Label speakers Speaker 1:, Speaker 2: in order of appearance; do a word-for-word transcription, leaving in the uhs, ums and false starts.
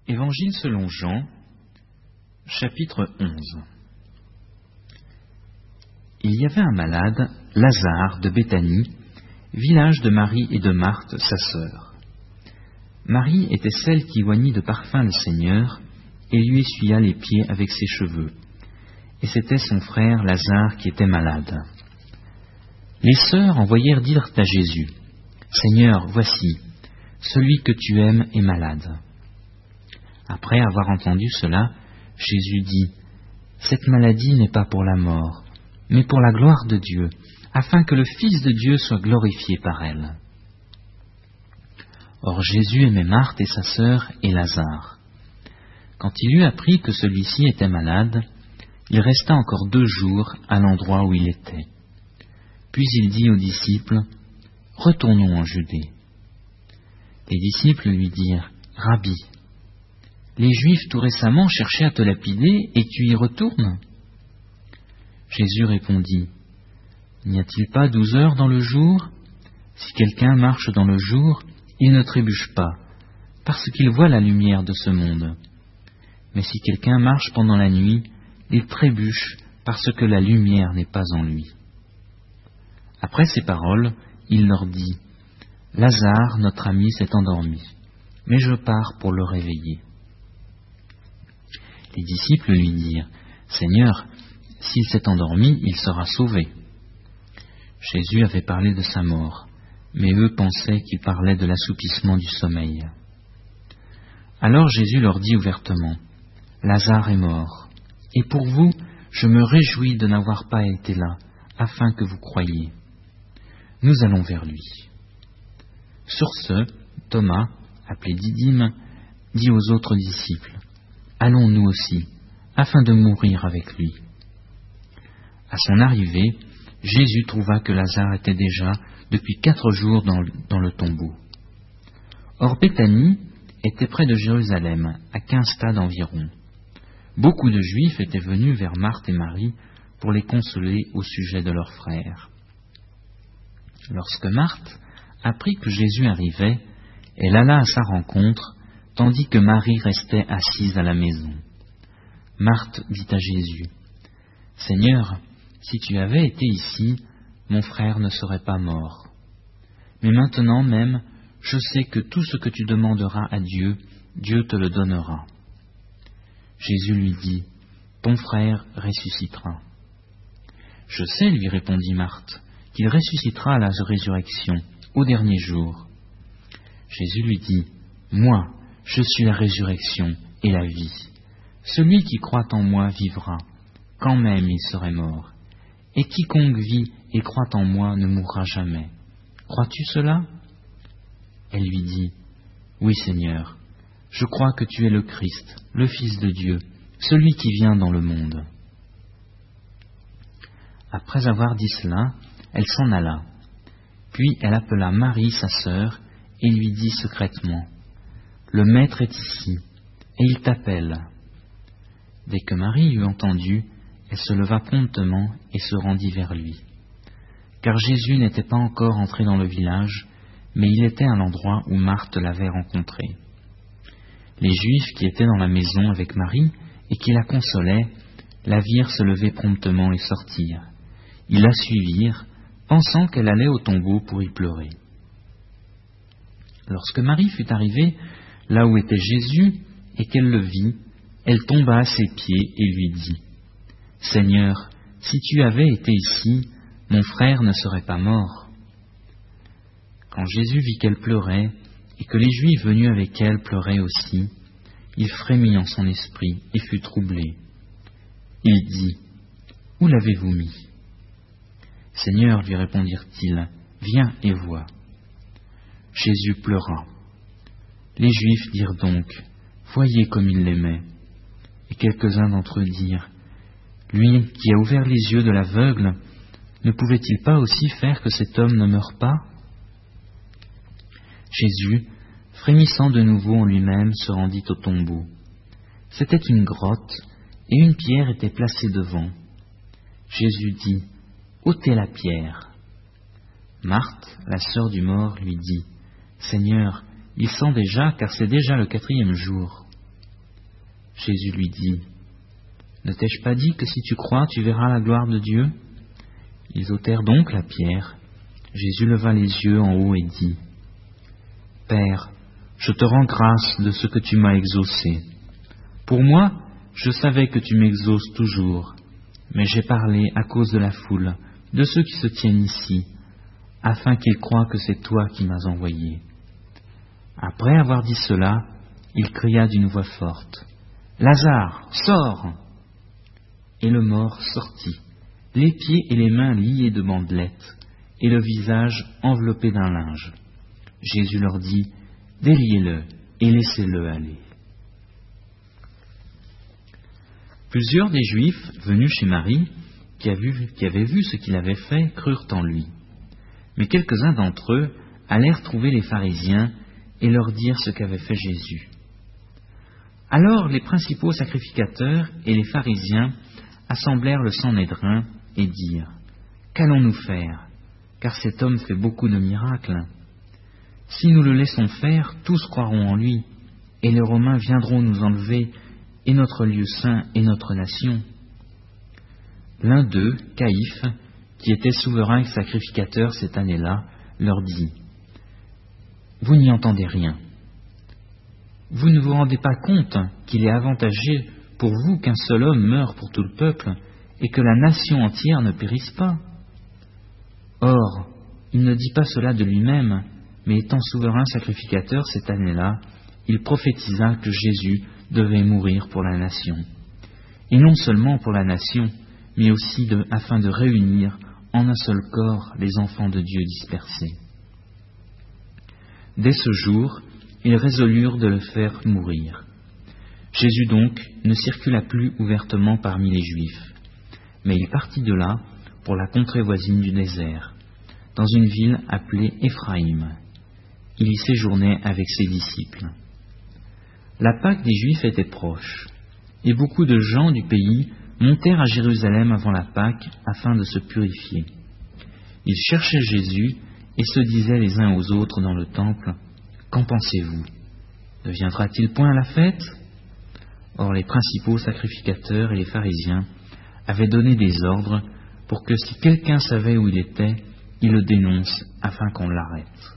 Speaker 1: Évangile selon Jean, chapitre onze. Il y avait un malade, Lazare de Béthanie, village de Marie et de Marthe, sa sœur. Marie était celle qui oignit de parfum le Seigneur et lui essuya les pieds avec ses cheveux. Et c'était son frère Lazare qui était malade. Les sœurs envoyèrent dire à Jésus, « Seigneur, voici, celui que tu aimes est malade. » Après avoir entendu cela, Jésus dit, « Cette maladie n'est pas pour la mort, mais pour la gloire de Dieu, afin que le Fils de Dieu soit glorifié par elle. » Or Jésus aimait Marthe et sa sœur et Lazare. Quand il eut appris que celui-ci était malade, il resta encore deux jours à l'endroit où il était. Puis il dit aux disciples, « Retournons en Judée. » Les disciples lui dirent, « Rabbi, les Juifs tout récemment cherchaient à te lapider et tu y retournes ?» Jésus répondit, « N'y a-t-il pas douze heures dans le jour? Si quelqu'un marche dans le jour, il ne trébuche pas, parce qu'il voit la lumière de ce monde. Mais si quelqu'un marche pendant la nuit, il trébuche parce que la lumière n'est pas en lui. » Après ces paroles, il leur dit, « Lazare, notre ami, s'est endormi, mais je pars pour le réveiller. » Les disciples lui dirent, « Seigneur, s'il s'est endormi, il sera sauvé. » Jésus avait parlé de sa mort, mais eux pensaient qu'il parlait de l'assoupissement du sommeil. Alors Jésus leur dit ouvertement, « Lazare est mort, et pour vous, je me réjouis de n'avoir pas été là, afin que vous croyiez. Nous allons vers lui. » Sur ce, Thomas, appelé Didyme, dit aux autres disciples, « Allons nous aussi, afin de mourir avec lui. » À son arrivée, Jésus trouva que Lazare était déjà depuis quatre jours dans le, dans le tombeau. Or Béthanie était près de Jérusalem, à quinze stades environ. Beaucoup de Juifs étaient venus vers Marthe et Marie pour les consoler au sujet de leur frère. Lorsque Marthe apprit que Jésus arrivait, elle alla à sa rencontre, tandis que Marie restait assise à la maison. Marthe dit à Jésus, « Seigneur, si tu avais été ici, mon frère ne serait pas mort. Mais maintenant même, je sais que tout ce que tu demanderas à Dieu, Dieu te le donnera. » Jésus lui dit, « Ton frère ressuscitera. » « Je sais, lui répondit Marthe, qu'il ressuscitera à la résurrection, au dernier jour. » Jésus lui dit, « Moi, je suis la résurrection et la vie. Celui qui croit en moi vivra, quand même il serait mort. Et quiconque vit et croit en moi ne mourra jamais. Crois-tu cela ?» Elle lui dit, « Oui, Seigneur, je crois que tu es le Christ, le Fils de Dieu, celui qui vient dans le monde. » Après avoir dit cela, elle s'en alla. Puis elle appela Marie, sa sœur, et lui dit secrètement, « Le Maître est ici, et il t'appelle. » Dès que Marie eut entendu, elle se leva promptement et se rendit vers lui. Car Jésus n'était pas encore entré dans le village, mais il était à l'endroit où Marthe l'avait rencontré. Les Juifs qui étaient dans la maison avec Marie et qui la consolaient, la virent se lever promptement et sortir. Ils la suivirent, pensant qu'elle allait au tombeau pour y pleurer. Lorsque Marie fut arrivée là où était Jésus et qu'elle le vit, elle tomba à ses pieds et lui dit, « Seigneur, si tu avais été ici, mon frère ne serait pas mort. » Quand Jésus vit qu'elle pleurait et que les Juifs venus avec elle pleuraient aussi, il frémit en son esprit et fut troublé. Il dit, « Où l'avez-vous mis ?» « Seigneur, lui répondirent-ils, viens et vois. » Jésus pleura. Les Juifs dirent donc, voyez comme il l'aimait. Et quelques-uns d'entre eux dirent, lui qui a ouvert les yeux de l'aveugle, ne pouvait-il pas aussi faire que cet homme ne meure pas? Jésus, frémissant de nouveau en lui-même, se rendit au tombeau. C'était une grotte, et une pierre était placée devant. Jésus dit, ôtez la pierre. Marthe, la sœur du mort, lui dit, Seigneur, il sent déjà, car c'est déjà le quatrième jour. Jésus lui dit, « Ne t'ai-je pas dit que si tu crois, tu verras la gloire de Dieu ?» Ils ôtèrent donc la pierre. Jésus leva les yeux en haut et dit, « Père, je te rends grâce de ce que tu m'as exaucé. Pour moi, je savais que tu m'exauces toujours, mais j'ai parlé à cause de la foule, de ceux qui se tiennent ici, afin qu'ils croient que c'est toi qui m'as envoyé. » Après avoir dit cela, il cria d'une voix forte, « Lazare, sors !» Et le mort sortit, les pieds et les mains liés de bandelettes, et le visage enveloppé d'un linge. Jésus leur dit, « Déliez-le et laissez-le aller. » Plusieurs des Juifs venus chez Marie, qui, a vu, qui avaient vu ce qu'il avait fait, crurent en lui. Mais quelques-uns d'entre eux allèrent trouver les pharisiens et leur dire ce qu'avait fait Jésus. Alors les principaux sacrificateurs et les pharisiens assemblèrent le Sanhédrin et dirent, « Qu'allons-nous faire? Car cet homme fait beaucoup de miracles. Si nous le laissons faire, tous croiront en lui, et les Romains viendront nous enlever, et notre lieu saint et notre nation. » L'un d'eux, Caïphe, qui était souverain sacrificateur cette année-là, leur dit, « Vous n'y entendez rien. Vous ne vous rendez pas compte qu'il est avantageux pour vous qu'un seul homme meure pour tout le peuple, et que la nation entière ne périsse pas? Or, il ne dit pas cela de lui-même, mais étant souverain sacrificateur cette année-là, il prophétisa que Jésus devait mourir pour la nation. Et non seulement pour la nation, mais aussi de, afin de réunir en un seul corps les enfants de Dieu dispersés. Dès ce jour, ils résolurent de le faire mourir. Jésus donc ne circula plus ouvertement parmi les Juifs, mais il partit de là pour la contrée voisine du désert, dans une ville appelée Éphraïm. Il y séjournait avec ses disciples. La Pâque des Juifs était proche, et beaucoup de gens du pays montèrent à Jérusalem avant la Pâque afin de se purifier. Ils cherchaient Jésus et se disaient les uns aux autres dans le temple, « Qu'en pensez-vous? Ne viendra-t-il point à la fête ?» Or les principaux sacrificateurs et les pharisiens avaient donné des ordres pour que si quelqu'un savait où il était, il le dénonce afin qu'on l'arrête.